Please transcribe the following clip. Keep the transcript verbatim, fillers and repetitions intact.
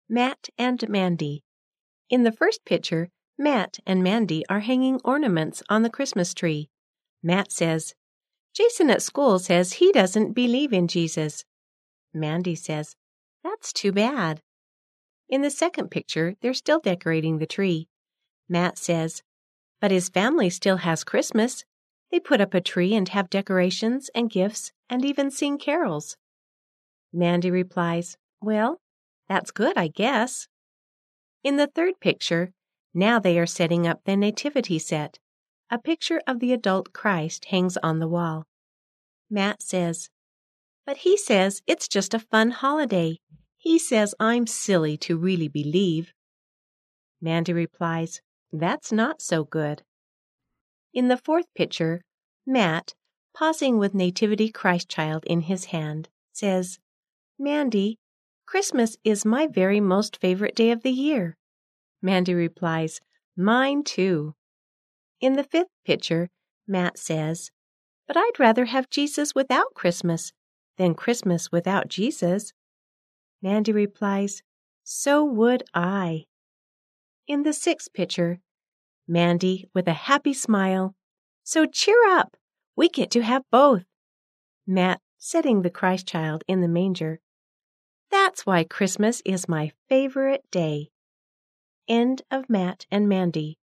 Matt and Mandy. In the first picture, Matt and Mandy are hanging ornaments on the Christmas tree. Matt says, "Jason at school says he doesn't believe in Jesus." Mandy says, "That's too bad." In the second picture, they're still decorating the tree. Matt says, "But his family still has Christmas. They put up a tree and have decorations and gifts and even sing carols." Mandy replies, "Well, that's good, I guess." In the third picture, now they are setting up the nativity set. A picture of the adult Christ hangs on the wall. Matt says, "But he says it's just a fun holiday. He says I'm silly to really believe." Mandy replies, "That's not so good." In the fourth picture, Matt, pausing with Nativity Christ Child in his hand, says, "Mandy, Christmas is my very most favorite day of the year." Mandy replies, "Mine too." In the fifth picture, Matt says, "But I'd rather have Jesus without Christmas than Christmas without Jesus." Mandy replies, "So would I." In the sixth picture, Mandy, with a happy smile, "So cheer up, we get to have both." Matt, setting the Christ child in the manger, "That's why Christmas is my favorite day." End of Matt and Mandy.